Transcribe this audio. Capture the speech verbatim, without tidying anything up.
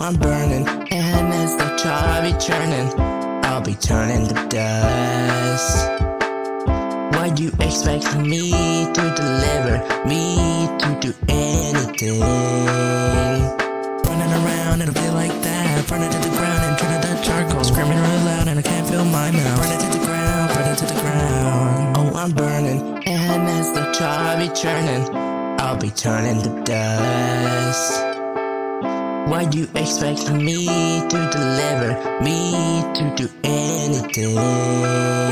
I'm burning, and as the char be churning, I'll be turning to dust. Why you expect me to deliver, me to do anything? Running around, it'll feel like that. Burning to the ground and turning to charcoal. Screaming real loud and I can't feel my mouth. Burning to the ground, burning to the ground. Oh, I'm burning, and as the char be churning, I'll be turning to dust. Why you expect me to deliver, me to do anything?